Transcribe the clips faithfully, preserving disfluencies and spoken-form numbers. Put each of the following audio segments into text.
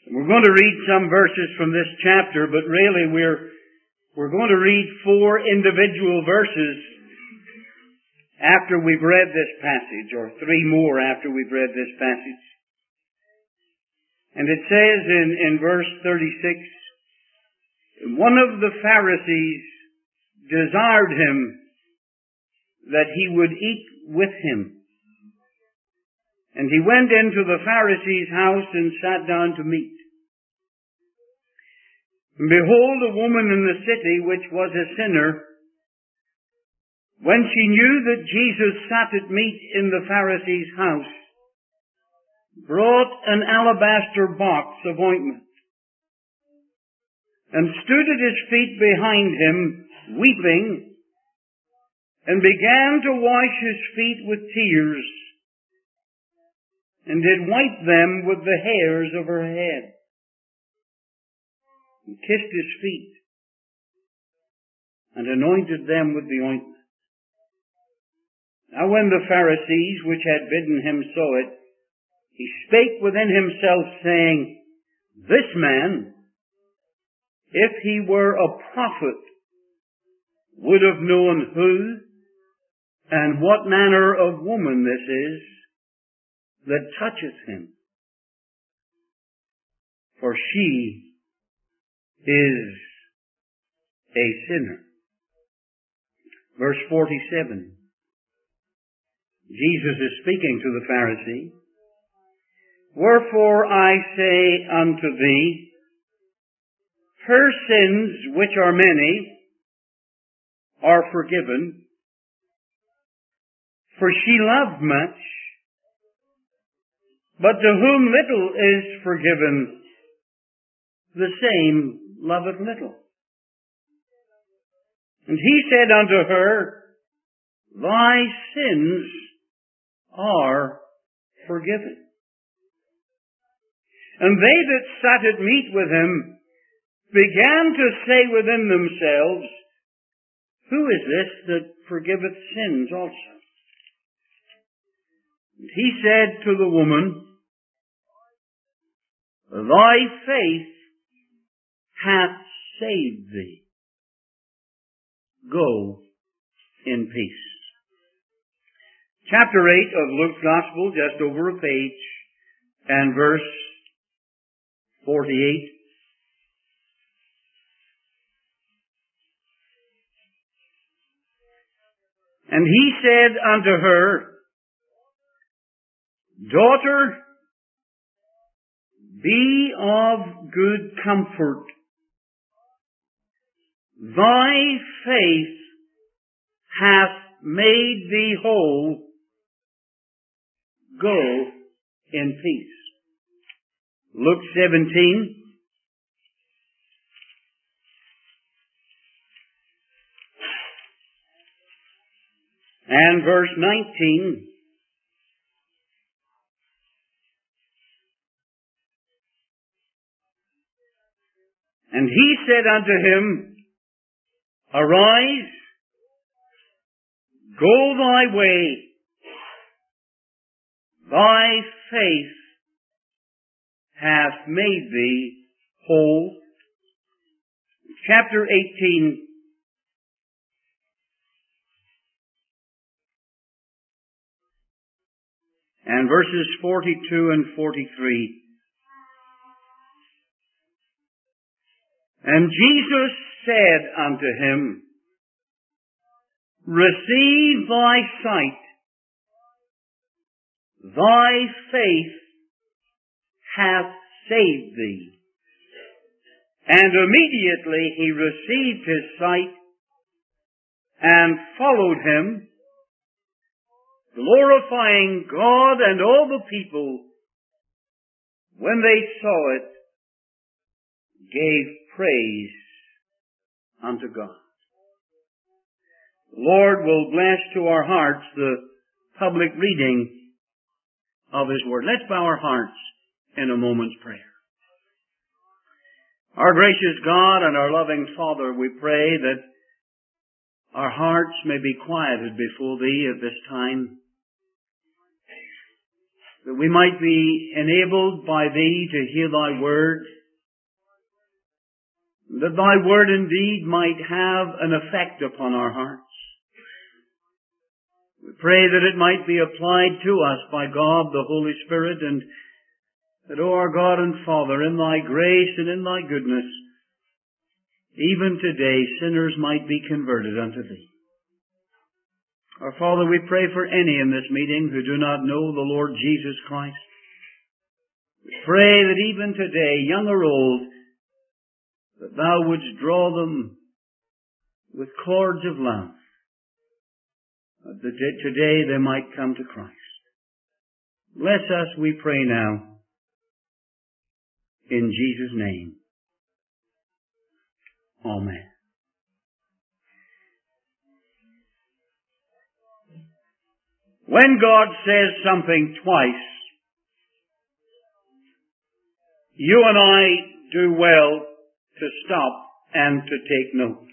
We're going to read some verses from this chapter, but really we're, we're going to read four individual verses after we've read this passage, or three more after we've read this passage. And it says in, in verse thirty-six, one of the Pharisees desired him that he would eat with him. And he went into the Pharisee's house and sat down to meat. And behold, a woman in the city, which was a sinner, when she knew that Jesus sat at meat in the Pharisee's house, brought an alabaster box of ointment, and stood at his feet behind him, weeping, and began to wash his feet with tears, and did wipe them with the hairs of her head, and kissed his feet, and anointed them with the ointment. Now when the Pharisees which had bidden him saw it, he spake within himself, saying, This man, if he were a prophet, would have known who and what manner of woman this is that toucheth him. For she is a sinner. Verse forty-seven. Jesus is speaking to the Pharisee. Wherefore I say unto thee, her sins, which are many, are forgiven, for she loved much. But to whom little is forgiven, the same loveth little. And he said unto her, Thy sins are forgiven. And they that sat at meat with him began to say within themselves, Who is this that forgiveth sins also? And he said to the woman, Thy faith hath saved thee. Go in peace. Chapter eight of Luke's Gospel, just over a page, and verse forty-eight. And he said unto her, Daughter, be of good comfort. Thy faith hath made thee whole. Go in peace. Luke seventeen. And verse nineteen. And he said unto him, Arise, go thy way, thy faith hath made thee whole. Chapter eighteen. And verses forty-two and forty-three. And Jesus said unto him, Receive thy sight. Thy faith hath saved thee. And immediately he received his sight and followed him, glorifying God, and all the people, when they saw it, gave praise unto God. The Lord will bless to our hearts the public reading of His Word. Let's bow our hearts in a moment's prayer. Our gracious God and our loving Father, we pray that our hearts may be quieted before Thee at this time, that we might be enabled by Thee to hear Thy word, that Thy word indeed might have an effect upon our hearts. We pray that it might be applied to us by God the Holy Spirit, and that, O our God and Father, in Thy grace and in Thy goodness, even today sinners might be converted unto Thee. Our Father, we pray for any in this meeting who do not know the Lord Jesus Christ. We pray that even today, young or old, that Thou wouldst draw them with cords of love, that today they might come to Christ. Bless us, we pray now, in Jesus' name. Amen. When God says something twice, you and I do well to stop and to take note.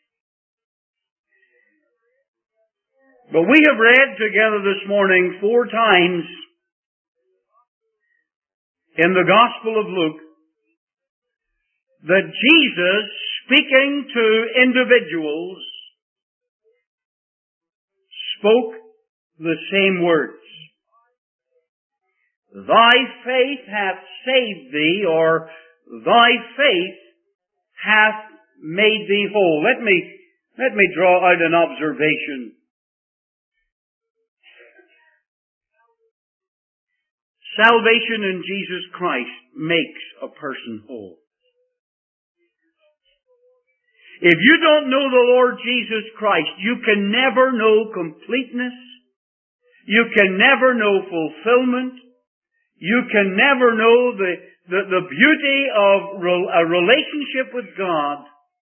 But we have read together this morning four times in the Gospel of Luke that Jesus, speaking to individuals, spoke the same words. Thy faith hath saved thee, or thy faith hath made thee whole. Let me, let me draw out an observation. Salvation in Jesus Christ makes a person whole. If you don't know the Lord Jesus Christ, you can never know completeness. You can never know fulfillment. You can never know the, the, the beauty of a relationship with God.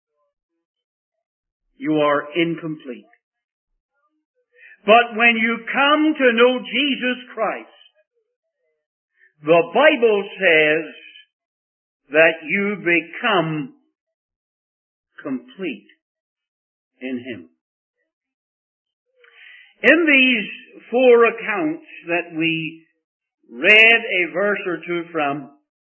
You are incomplete. But when you come to know Jesus Christ, the Bible says that you become complete in Him. In these four accounts that we read a verse or two from,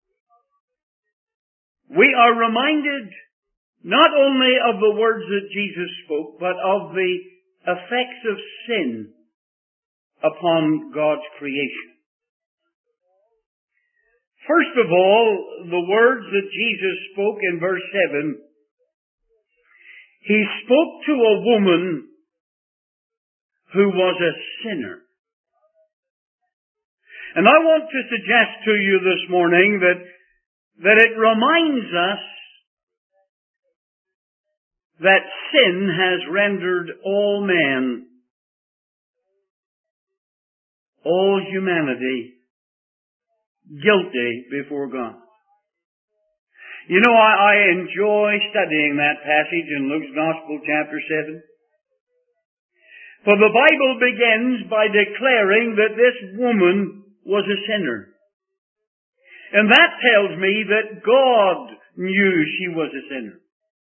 we are reminded not only of the words that Jesus spoke, but of the effects of sin upon God's creation. First of all, the words that Jesus spoke in verse seven, He spoke to a woman who was a sinner. And I want to suggest to you this morning that, that it reminds us that sin has rendered all men, all humanity, guilty before God. You know, I, I enjoy studying that passage in Luke's Gospel, chapter seven. For the Bible begins by declaring that this woman was a sinner. And that tells me that God knew she was a sinner.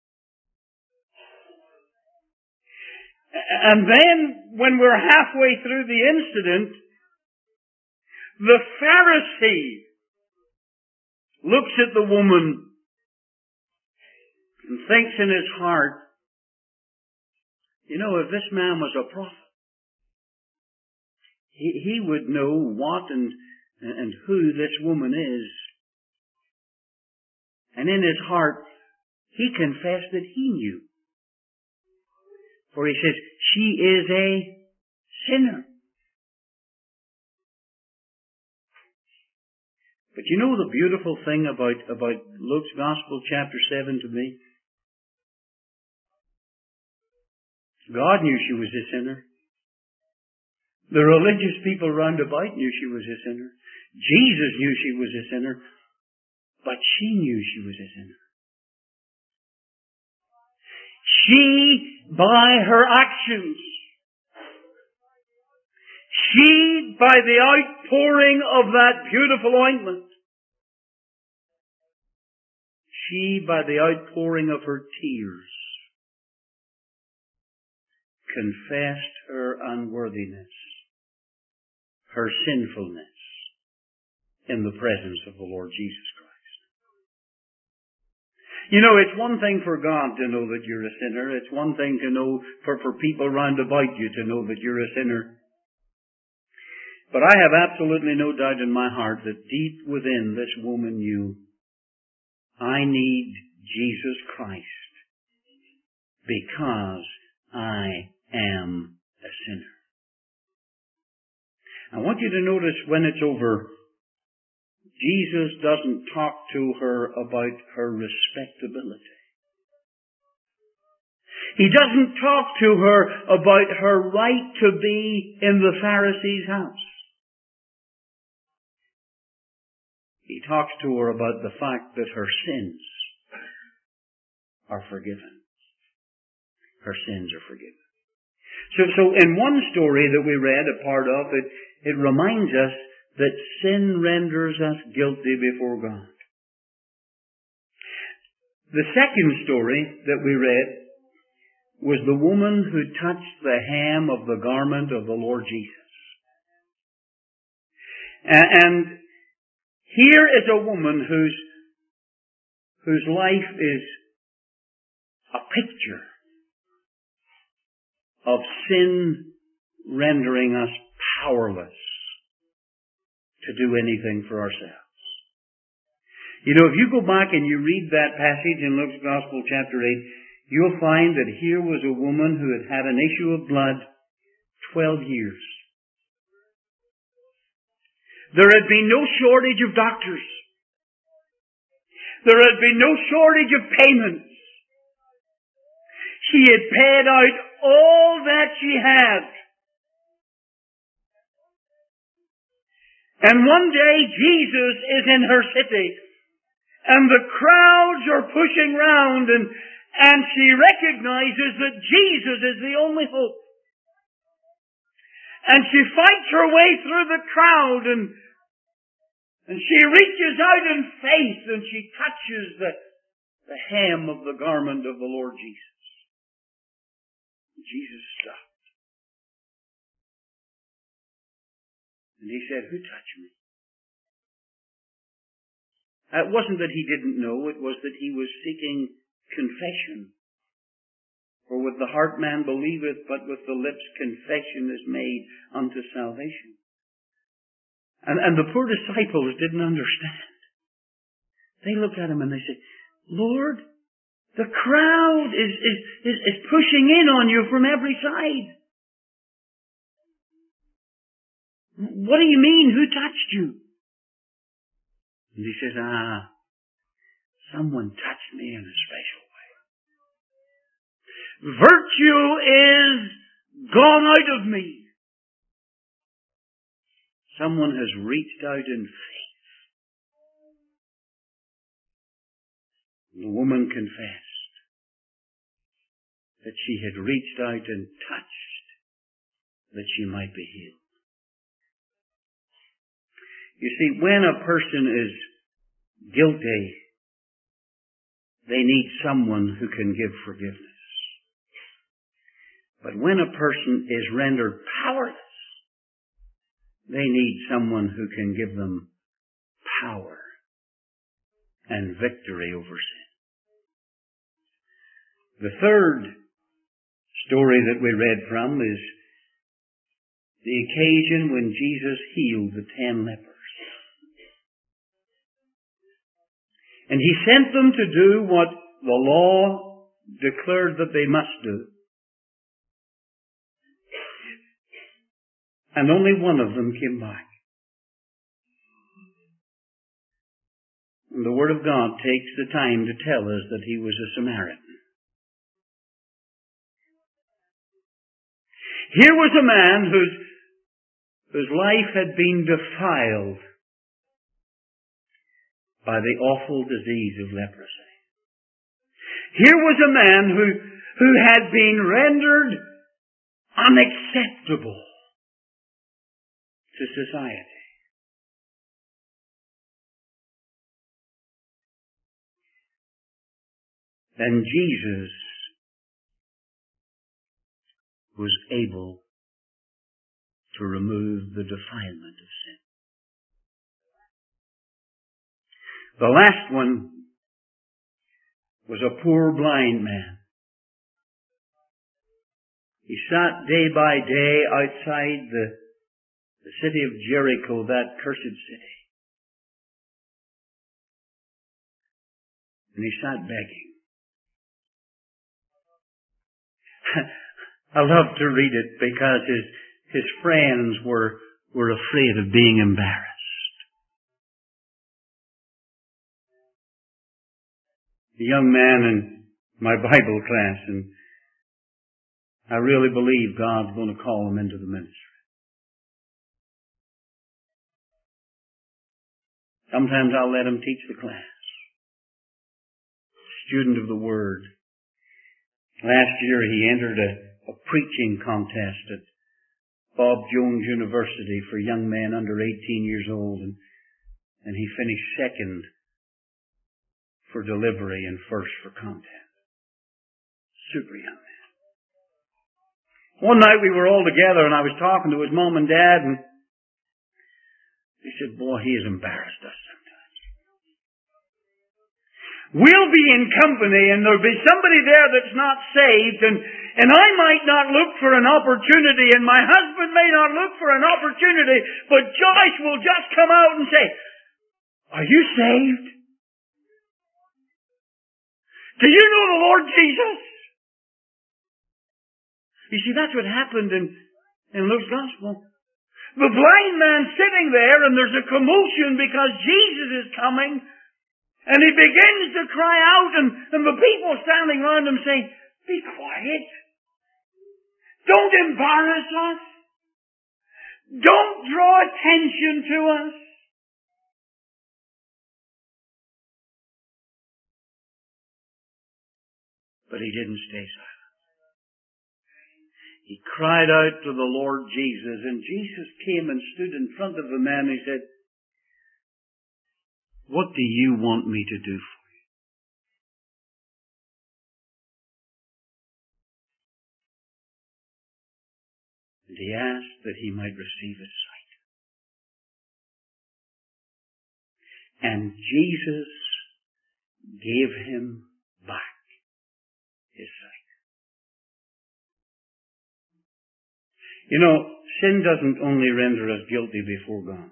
And then, when we're halfway through the incident, the Pharisee looks at the woman and thinks in his heart, you know, if this man was a prophet, he, he would know what and, and who this woman is. And in his heart, he confessed that he knew. For he says, she is a sinner. But you know the beautiful thing about, about Luke's Gospel, chapter seven to me? God knew she was a sinner. The religious people round about knew she was a sinner. Jesus knew she was a sinner. But she knew she was a sinner. She, by her actions, she, by the outpouring of that beautiful ointment, she, by the outpouring of her tears, confessed her unworthiness, her sinfulness, in the presence of the Lord Jesus Christ. You know, it's one thing for God to know that you're a sinner. It's one thing to know for, for people round about you to know that you're a sinner. But I have absolutely no doubt in my heart that deep within this woman knew, I need Jesus Christ because I am a sinner. I want you to notice when it's over, Jesus doesn't talk to her about her respectability. He doesn't talk to her about her right to be in the Pharisee's house. He talks to her about the fact that her sins are forgiven. Her sins are forgiven. So, so in one story that we read a part of, it, it reminds us that sin renders us guilty before God. The second story that we read was the woman who touched the hem of the garment of the Lord Jesus. And here is a woman whose, whose life is a picture of sin rendering us powerless to do anything for ourselves. You know, if you go back and you read that passage in Luke's Gospel chapter eight, you'll find that here was a woman who had had an issue of blood twelve years. There had been no shortage of doctors. There had been no shortage of payments. She had paid out all that she had. And one day Jesus is in her city, and the crowds are pushing round, and, and she recognizes that Jesus is the only hope. And she fights her way through the crowd, and, and she reaches out in faith, and she touches the, the hem of the garment of the Lord Jesus. And Jesus stopped. And he said, "Who touched me?" It wasn't that he didn't know, it was that he was seeking confession. For with the heart man believeth, but with the lips confession is made unto salvation. And, and the poor disciples didn't understand. They looked at him and they said, "Lord, the crowd is, is, is, is pushing in on you from every side. What do you mean? Who touched you?" And he says, ah, someone touched me in a special way. Virtue is gone out of me. Someone has reached out in faith. The woman confessed that she had reached out and touched that she might be healed. You see, when a person is guilty, they need someone who can give forgiveness. But when a person is rendered powerless, they need someone who can give them power and victory over sin. The third story that we read from is the occasion when Jesus healed the ten lepers. And he sent them to do what the law declared that they must do. And only one of them came back. And the Word of God takes the time to tell us that he was a Samaritan. Here was a man whose, whose life had been defiled by the awful disease of leprosy. Here was a man who, who had been rendered unacceptable to society. And Jesus was able to remove the defilement of sin. The last one was a poor blind man. He sat day by day outside the, the city of Jericho, that cursed city. And he sat begging. I love to read it because his, his friends were, were afraid of being embarrassed. A young man in my Bible class, and I really believe God's going to call him into the ministry. Sometimes I'll let him teach the class. Student of the Word. Last year he entered a, a preaching contest at Bob Jones University for young men under eighteen years old, and, and he finished second for delivery and first for content. Super young man. One night we were all together and I was talking to his mom and dad, and he said, boy, he has embarrassed us sometimes. We'll be in company and there'll be somebody there that's not saved, and, and I might not look for an opportunity and my husband may not look for an opportunity, but Joyce will just come out and say, are you saved? Do you know the Lord Jesus? You see, that's what happened in, in Luke's Gospel. The blind man sitting there, and there's a commotion because Jesus is coming, and he begins to cry out, and, and the people standing around him saying, be quiet. Don't embarrass us. Don't draw attention to us. But he didn't stay silent. He cried out to the Lord Jesus, and Jesus came and stood in front of the man and he said, what do you want me to do for you? And he asked that he might receive his sight. And Jesus gave him back his sight. You know, sin doesn't only render us guilty before God.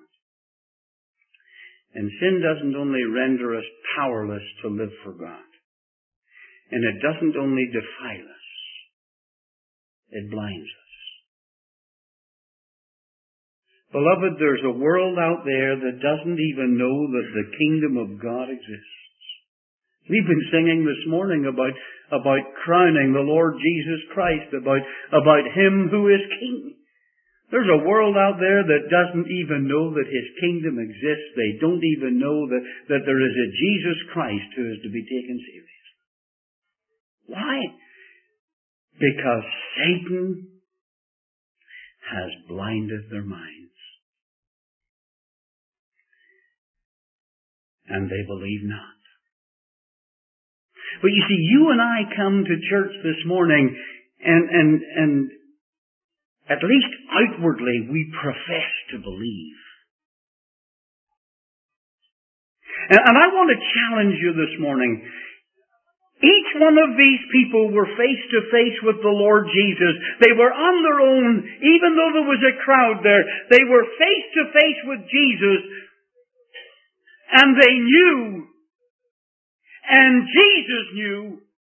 And sin doesn't only render us powerless to live for God. And it doesn't only defile us. It blinds us. Beloved, there's a world out there that doesn't even know that the kingdom of God exists. We've been singing this morning about, about crowning the Lord Jesus Christ, about, about Him who is King. There's a world out there that doesn't even know that His kingdom exists. They don't even know that, that there is a Jesus Christ who is to be taken seriously. Why? Because Satan has blinded their minds. And they believe not. But you see, you and I come to church this morning and, and, and at least outwardly we profess to believe. And, and I want to challenge you this morning. Each one of these people were face to face with the Lord Jesus. They were on their own, even though there was a crowd there. They were face to face with Jesus, and they knew, and Jesus knew,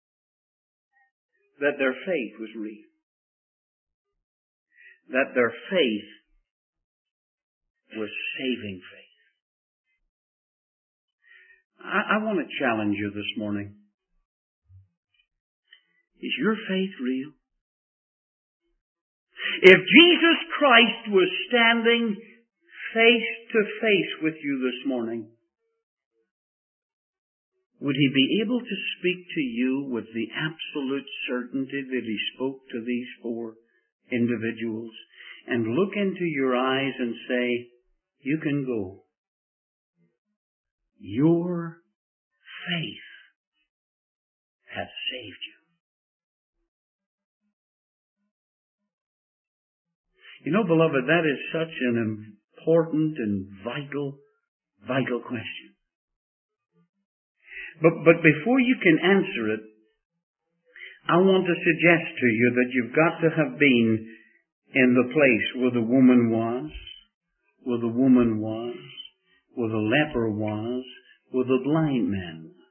that their faith was real. That their faith was saving faith. I, I want to challenge you this morning. Is your faith real? If Jesus Christ was standing face to face with you this morning, would He be able to speak to you with the absolute certainty that He spoke to these four individuals and look into your eyes and say, you can go. Your faith has saved you. You know, beloved, that is such an important and vital, vital question. But, but before you can answer it, I want to suggest to you that you've got to have been in the place where the woman was, where the woman was, where the leper was, where the blind man was.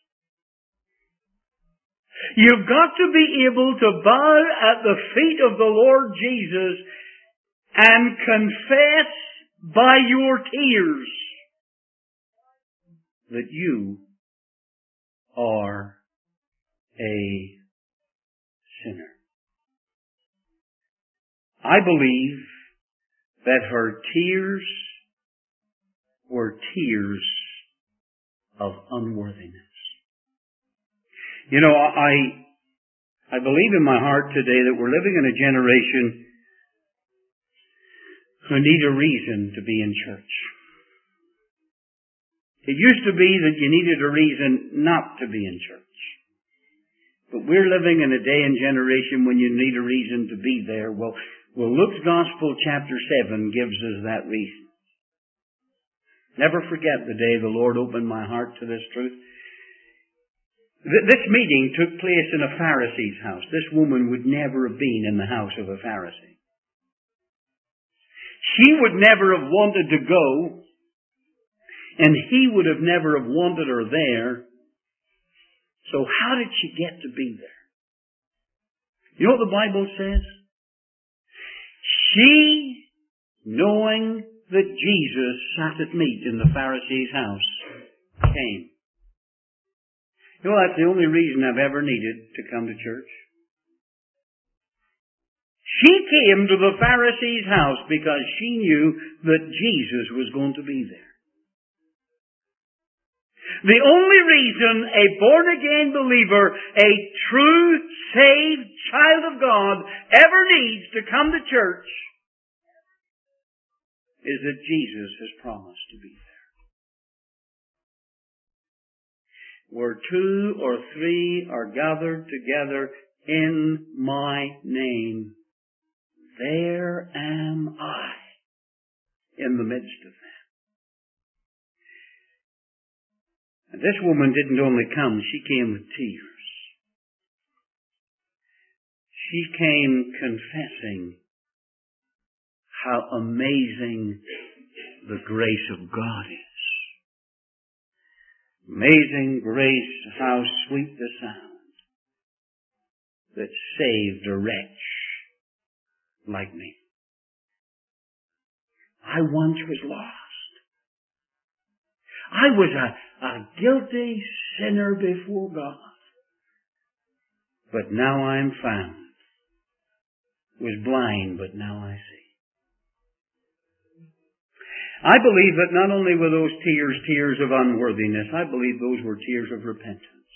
You've got to be able to bow at the feet of the Lord Jesus and confess by your tears that you are a sinner. I believe that her tears were tears of unworthiness. You know, I, I believe in my heart today that we're living in a generation who need a reason to be in church. It used to be that you needed a reason not to be in church. But we're living in a day and generation when you need a reason to be there. Well, well, Luke's Gospel chapter seven gives us that reason. Never forget the day the Lord opened my heart to this truth. This meeting took place in a Pharisee's house. This woman would never have been in the house of a Pharisee. She would never have wanted to go, and he would have never have wanted her there. So how did she get to be there? You know what the Bible says? She, knowing that Jesus sat at meat in the Pharisee's house, came. You know, that's the only reason I've ever needed to come to church. She came to the Pharisee's house because she knew that Jesus was going to be there. The only reason a born-again believer, a true, saved child of God, ever needs to come to church is that Jesus has promised to be there. Where two or three are gathered together in my name, there am I in the midst of them. And this woman didn't only come, she came with tears. She came confessing how amazing the grace of God is. Amazing grace, how sweet the sound that saved a wretch like me. I once was lost. I was a, a guilty sinner before God. But now I'm found. Was blind, but now I see. I believe that not only were those tears tears of unworthiness, I believe those were tears of repentance.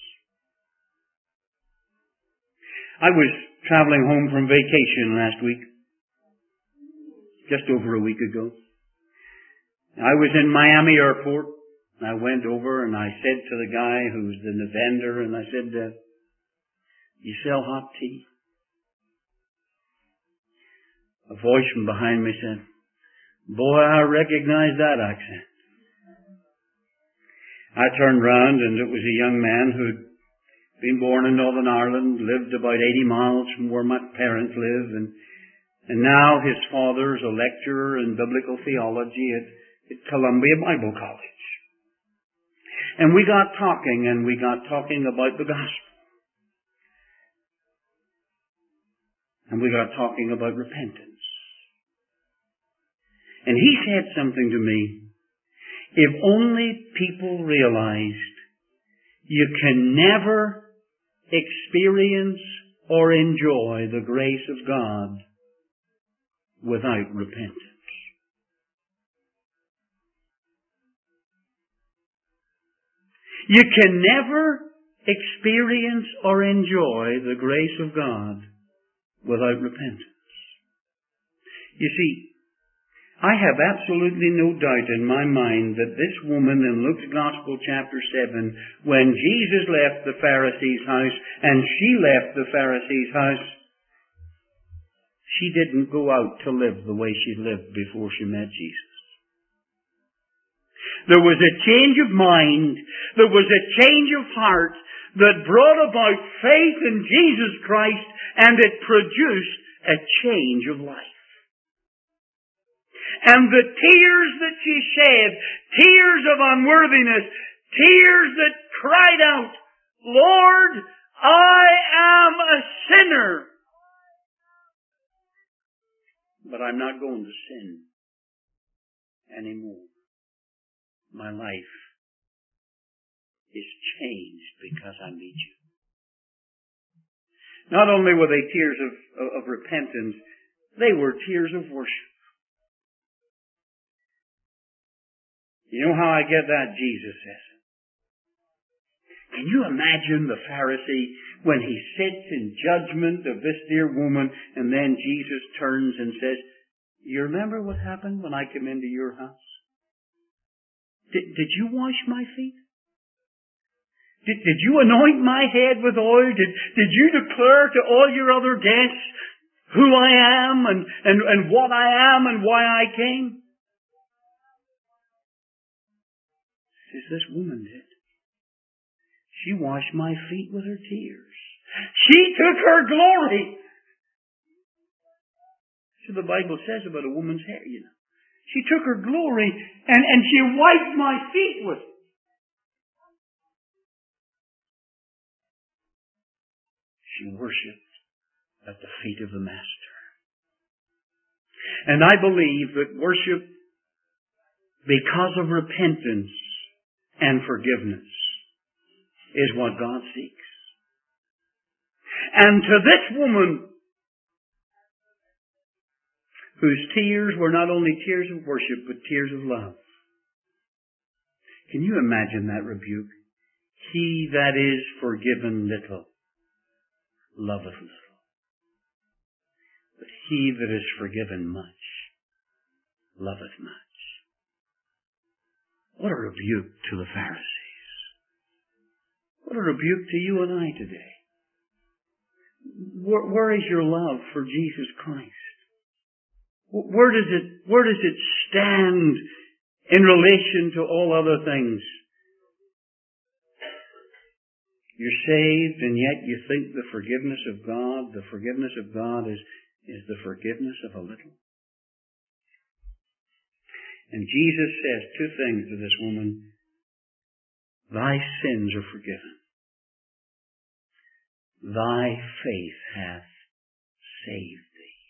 I was traveling home from vacation last week, just over a week ago. I was in Miami Airport. I went over and I said to the guy who's the vendor, and I said, uh, you sell hot tea? A voice from behind me said, boy, I recognize that accent. I turned round and it was a young man who'd been born in Northern Ireland, lived about eighty miles from where my parents live, and, and now his father's a lecturer in biblical theology at, at Columbia Bible College. And we got talking, and we got talking about the gospel. And we got talking about repentance. And he said something to me. If only people realized you can never experience or enjoy the grace of God without repentance. You can never experience or enjoy the grace of God without repentance. You see, I have absolutely no doubt in my mind that this woman in Luke's Gospel chapter seven, when Jesus left the Pharisee's house and she left the Pharisee's house, she didn't go out to live the way she lived before she met Jesus. There was a change of mind. There was a change of heart that brought about faith in Jesus Christ, and it produced a change of life. And the tears that she shed, tears of unworthiness, tears that cried out, Lord, I am a sinner. But I'm not going to sin anymore. My life is changed because I meet you. Not only were they tears of, of, of repentance, they were tears of worship. You know how I get that? Jesus says it. Can you imagine the Pharisee when he sits in judgment of this dear woman, and then Jesus turns and says, you remember what happened when I came into your house? Did, did you wash my feet? Did, did you anoint my head with oil? Did, did you declare to all your other guests who I am and, and, and what I am and why I came? Says this woman did. She washed my feet with her tears. She took her glory. So the Bible says about a woman's hair, you know. She took her glory and, and she wiped my feet with it. She worshipped at the feet of the Master. And I believe that worship, because of repentance and forgiveness, is what God seeks. And to this woman, whose tears were not only tears of worship, but tears of love. Can you imagine that rebuke? He that is forgiven little, loveth little. But he that is forgiven much, loveth much. What a rebuke to the Pharisees. What a rebuke to you and I today. Where, where is your love for Jesus Christ? Where does it, where does it stand in relation to all other things? You're saved and yet you think the forgiveness of God, the forgiveness of God is, is the forgiveness of a little. And Jesus says two things to this woman. Thy sins are forgiven. Thy faith hath saved thee.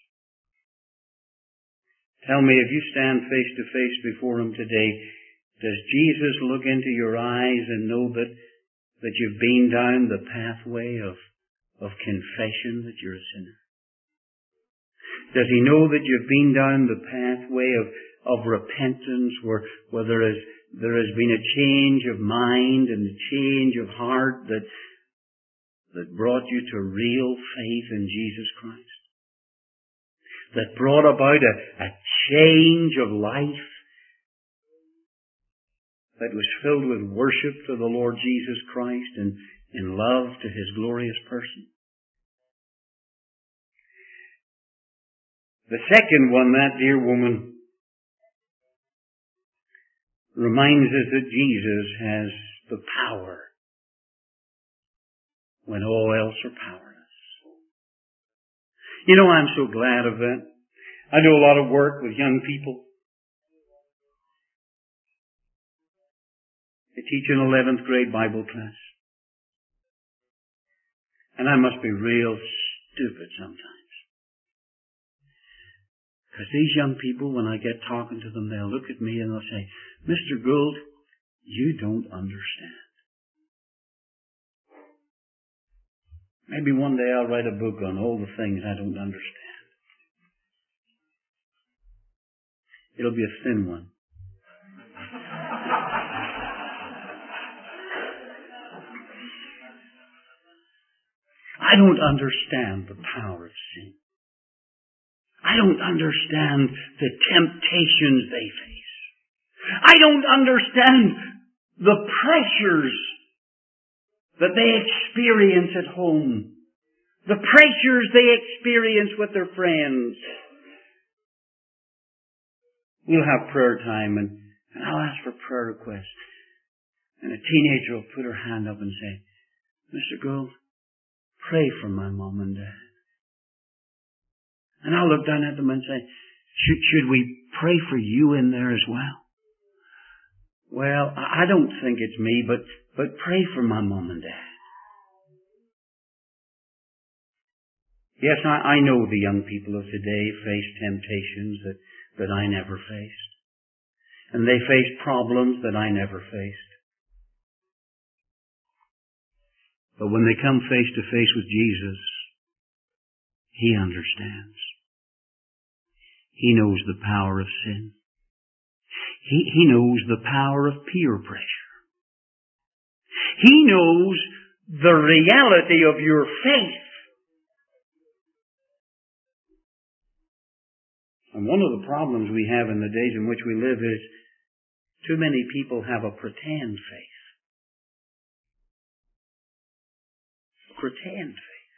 Tell me, if you stand face to face before Him today, does Jesus look into your eyes and know that, that you've been down the pathway of, of confession that you're a sinner? Does He know that you've been down the pathway of, of repentance where, where there, is, there has been a change of mind and a change of heart that, that brought you to real faith in Jesus Christ? That brought about a, a change of life that was filled with worship to the Lord Jesus Christ and in love to His glorious person? The second one, that dear woman, reminds us that Jesus has the power when all else are powerless. You know, I'm so glad of that. I do a lot of work with young people. I teach an eleventh grade Bible class. And I must be real stupid sometimes. Because these young people, when I get talking to them, they'll look at me and they'll say, Mister Gould, you don't understand. Maybe one day I'll write a book on all the things I don't understand. It'll be a thin one. I don't understand the power of sin. I don't understand the temptations they face. I don't understand the pressures that they experience at home. The pressures they experience with their friends. We'll have prayer time and, And I'll ask for prayer requests. And a teenager will put her hand up and say, Mister Gould, pray for my mom and dad. And I'll look down at them and say, should, should we pray for you in there as well? Well, I don't think it's me, but, but pray for my mom and dad. Yes, I, I know the young people of today face temptations that, that I never faced. And they face problems that I never faced. But when they come face to face with Jesus, He understands. He knows the power of sin. He, he knows the power of peer pressure. He knows the reality of your faith. And one of the problems we have in the days in which we live is too many people have a pretend faith. Pretend faith.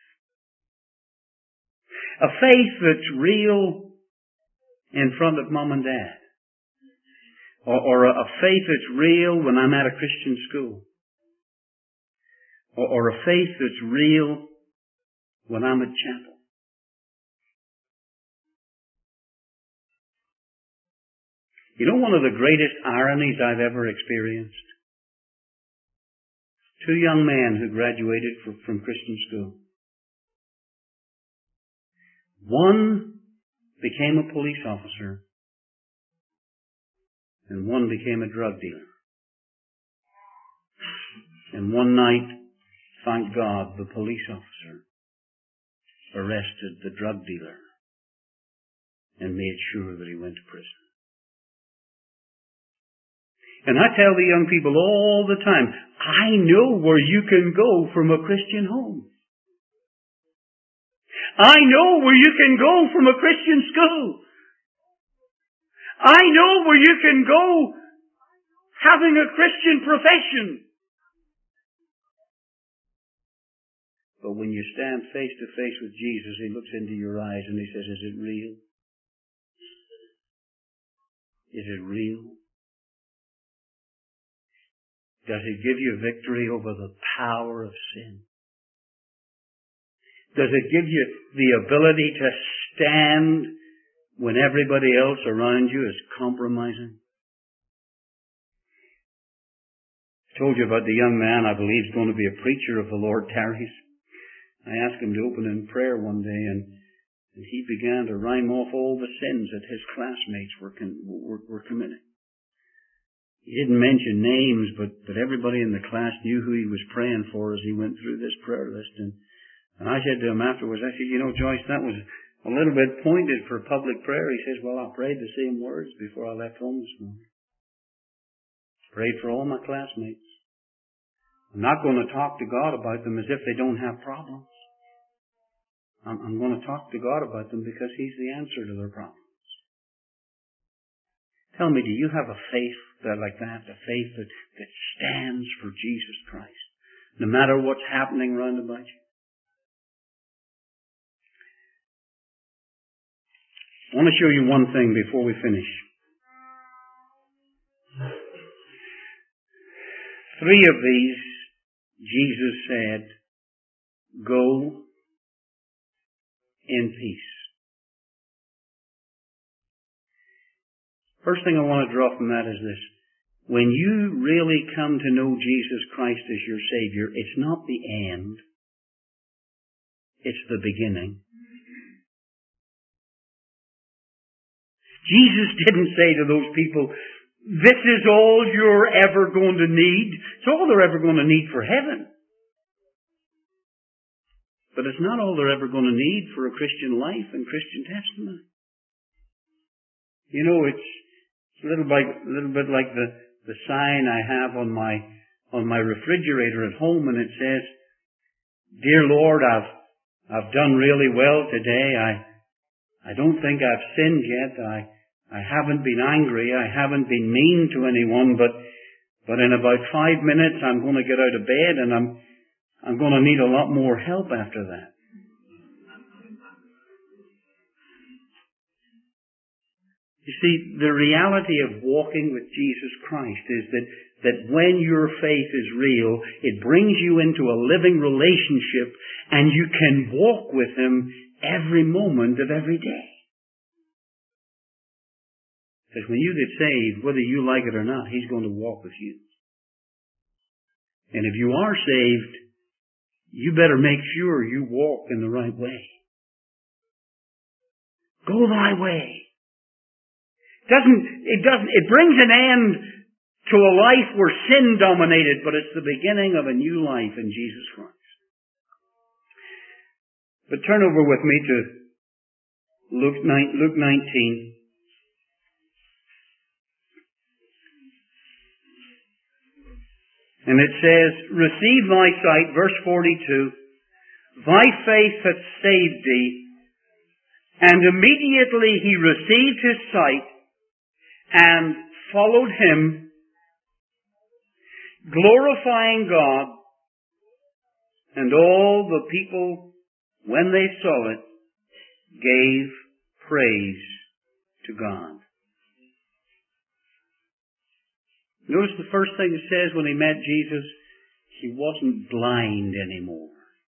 A faith that's real in front of mom and dad. Or, or a, a faith that's real when I'm at a Christian school. Or, or a faith that's real when I'm at chapel. You know one of the greatest ironies I've ever experienced? Two young men who graduated from, from Christian school. One became a police officer, and one became a drug dealer. And one night, thank God, the police officer arrested the drug dealer and made sure that he went to prison. And I tell the young people all the time, I know where you can go from a Christian home. I know where you can go from a Christian school. I know where you can go having a Christian profession. But when you stand face to face with Jesus, He looks into your eyes and He says, is it real? Is it real? Does it give you victory over the power of sin? Does it give you the ability to stand when everybody else around you is compromising? I told you about the young man I believe is going to be a preacher if the Lord tarries. I asked him to open in prayer one day, and, and he began to rhyme off all the sins that his classmates were, were, were committing. He didn't mention names, but, but everybody in the class knew who he was praying for as he went through this prayer list. And, and I said to him afterwards, I said, you know, Joyce, that was a little bit pointed for public prayer. He says, well, I prayed the same words before I left home this morning. Prayed for all my classmates. I'm not going to talk to God about them as if they don't have problems. I'm, I'm going to talk to God about them because He's the answer to their problems. Tell me, do you have a faith that like that, a faith that, that stands for Jesus Christ, no matter what's happening round about you? I want to show you one thing before we finish. Three of these, Jesus said, go in peace. First thing I want to draw from that is this. When you really come to know Jesus Christ as your Savior, it's not the end. It's the beginning. Jesus didn't say to those people, this is all you're ever going to need. It's all they're ever going to need for heaven. But it's not all they're ever going to need for a Christian life and Christian testimony. You know, it's a little, like, a little bit like the, the sign I have on my on my refrigerator at home, and it says, Dear Lord, I've I've done really well today. I I don't think I've sinned yet. I I haven't been angry. I haven't been mean to anyone, but but in about five minutes I'm going to get out of bed and I'm I'm going to need a lot more help after that. You see, the reality of walking with Jesus Christ is that, that when your faith is real, it brings you into a living relationship and you can walk with Him every moment of every day. Because when you get saved, whether you like it or not, He's going to walk with you. And if you are saved, you better make sure you walk in the right way. Go thy way. Doesn't, it doesn't, it brings an end to a life where sin dominated, but it's the beginning of a new life in Jesus Christ. But turn over with me to Luke nineteen. And it says, receive thy sight, verse forty-two, thy faith hath saved thee. And immediately he received his sight and followed Him, glorifying God. And all the people, when they saw it, gave praise to God. Notice the first thing it says when he met Jesus, he wasn't blind anymore.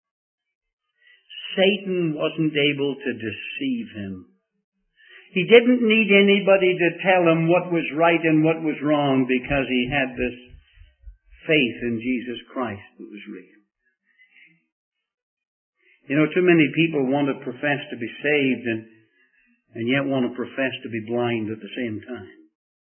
Satan wasn't able to deceive him. He didn't need anybody to tell him what was right and what was wrong because he had this faith in Jesus Christ that was real. You know, too many people want to profess to be saved and, and yet want to profess to be blind at the same time.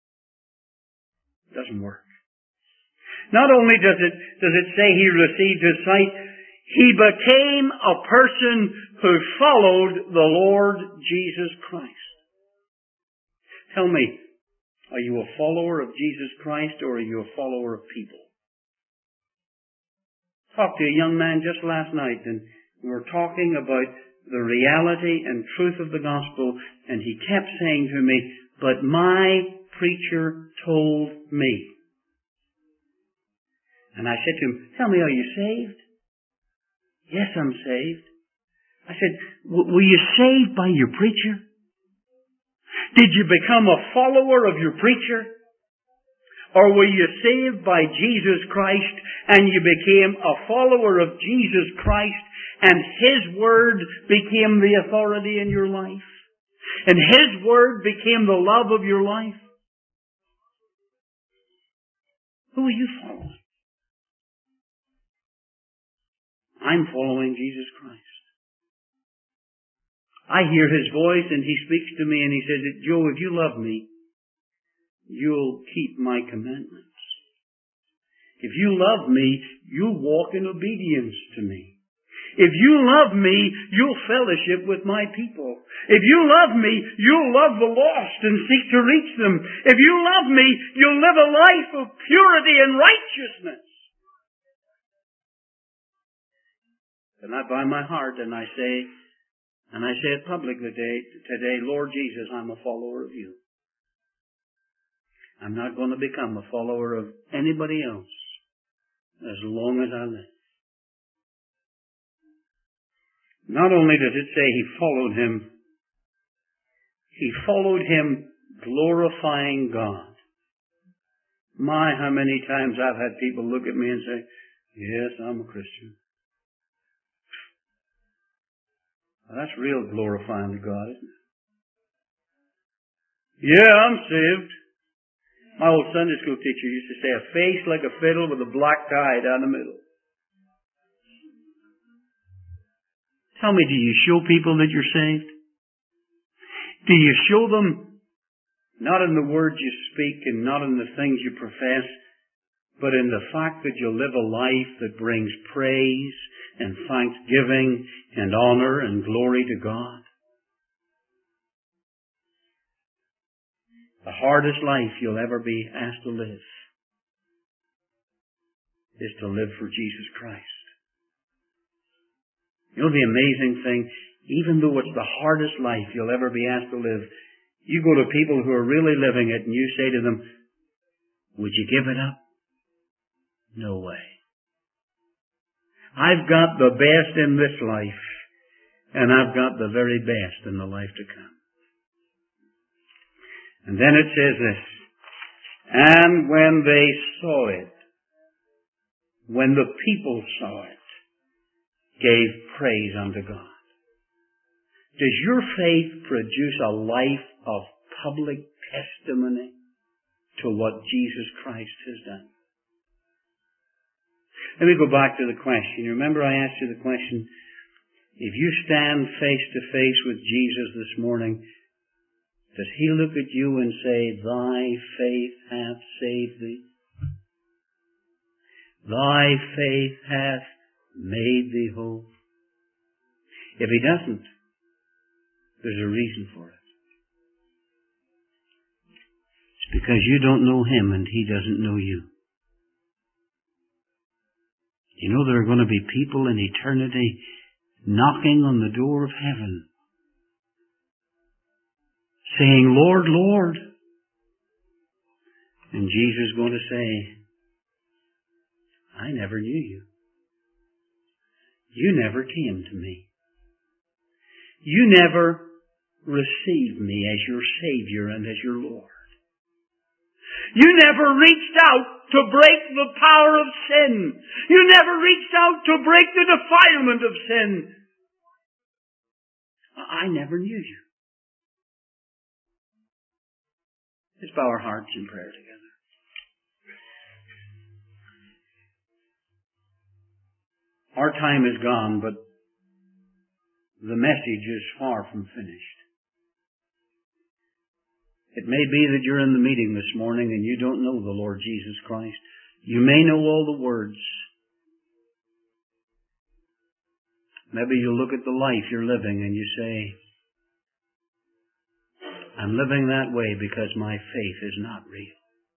It doesn't work. Not only does it, does it say he received his sight, he became a person who followed the Lord Jesus Christ. Tell me, are you a follower of Jesus Christ or are you a follower of people? Talked to a young man just last night and we were talking about the reality and truth of the gospel and he kept saying to me, but my preacher told me. And I said to him, tell me, are you saved? Yes, I'm saved. I said, were you saved by your preacher? Did you become a follower of your preacher? Or were you saved by Jesus Christ and you became a follower of Jesus Christ and His Word became the authority in your life? And His Word became the love of your life? Who are you following? I'm following Jesus Christ. I hear His voice and He speaks to me and He says, Joe, if you love me, you'll keep my commandments. If you love me, you'll walk in obedience to me. If you love me, you'll fellowship with my people. If you love me, you'll love the lost and seek to reach them. If you love me, you'll live a life of purity and righteousness. And I bow my heart and I say, and I say it publicly today, today, Lord Jesus, I'm a follower of you. I'm not going to become a follower of anybody else as long as I live. Not only does it say he followed him, he followed him glorifying God. My, how many times I've had people look at me and say, yes, I'm a Christian. Well, that's real glorifying to God, isn't it? Yeah, I'm saved. My old Sunday school teacher used to say, a face like a fiddle with a black tie down the middle. Tell me, do you show people that you're saved? Do you show them not in the words you speak and not in the things you profess, but in the fact that you live a life that brings praise and thanksgiving and honor and glory to God? The hardest life you'll ever be asked to live is to live for Jesus Christ. You know the amazing thing? Even though it's the hardest life you'll ever be asked to live, you go to people who are really living it and you say to them, would you give it up? No way. I've got the best in this life, and I've got the very best in the life to come. And then it says this, and when they saw it, when the people saw it, gave praise unto God. Does your faith produce a life of public testimony to what Jesus Christ has done? Let me go back to the question. Remember I asked you the question, if you stand face to face with Jesus this morning, does He look at you and say, thy faith hath saved thee? Thy faith hath made thee whole? If He doesn't, there's a reason for it. It's because you don't know Him and He doesn't know you. You know there are going to be people in eternity knocking on the door of heaven, saying, Lord, Lord. And Jesus is going to say, I never knew you. You never came to me. You never received me as your Savior and as your Lord. You never reached out to break the power of sin. You never reached out to break the defilement of sin. I never knew you. Let's bow our hearts in prayer together. Our time is gone, but the message is far from finished. It may be that you're in the meeting this morning and you don't know the Lord Jesus Christ. You may know all the words. Maybe you look at the life you're living and you say, I'm living that way because my faith is not real.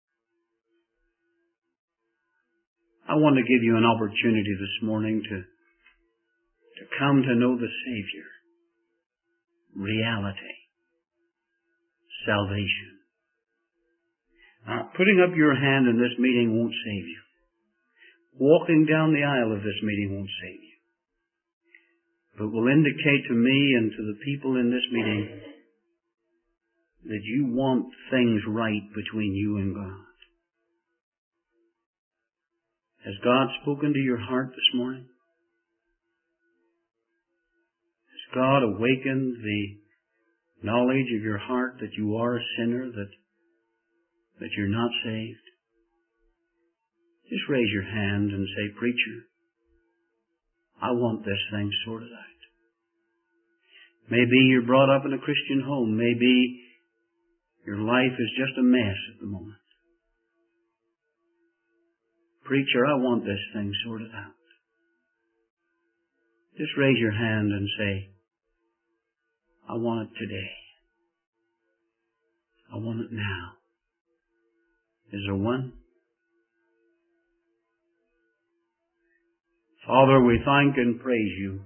I want to give you an opportunity this morning to, to come to know the Savior. Reality. Salvation. Now, putting up your hand in this meeting won't save you. Walking down the aisle of this meeting won't save you. But will indicate to me and to the people in this meeting that you want things right between you and God. Has God spoken to your heart this morning? Has God awakened the knowledge of your heart that you are a sinner, that, that you're not saved? Just raise your hand and say, Preacher, I want this thing sorted out. Maybe you're brought up in a Christian home. Maybe your life is just a mess at the moment. Preacher, I want this thing sorted out. Just raise your hand and say, I want it today. I want it now. Is there one? Father, we thank and praise you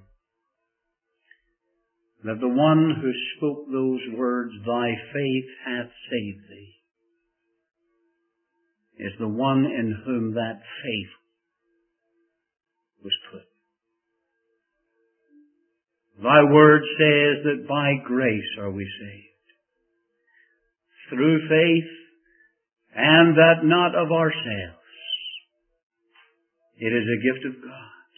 that the one who spoke those words, thy faith hath saved thee, is the one in whom that faith was put. Thy word says that by grace are we saved, through faith, and that not of ourselves. It is a gift of God,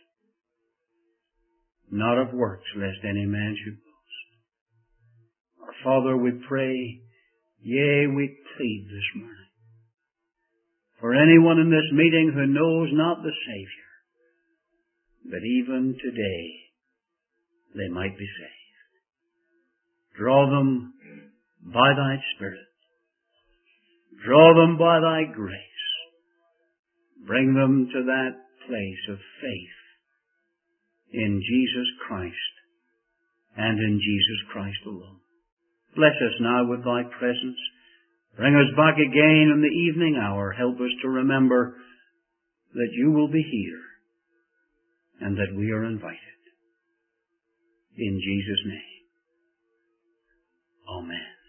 not of works, lest any man should boast. Our Father, we pray, yea, we plead this morning, for anyone in this meeting who knows not the Savior, that even today they might be saved. Draw them by thy Spirit. Draw them by thy grace. Bring them to that place of faith in Jesus Christ and in Jesus Christ alone. Bless us now with thy presence. Bring us back again in the evening hour. Help us to remember that you will be here and that we are invited. In Jesus' name. Amen.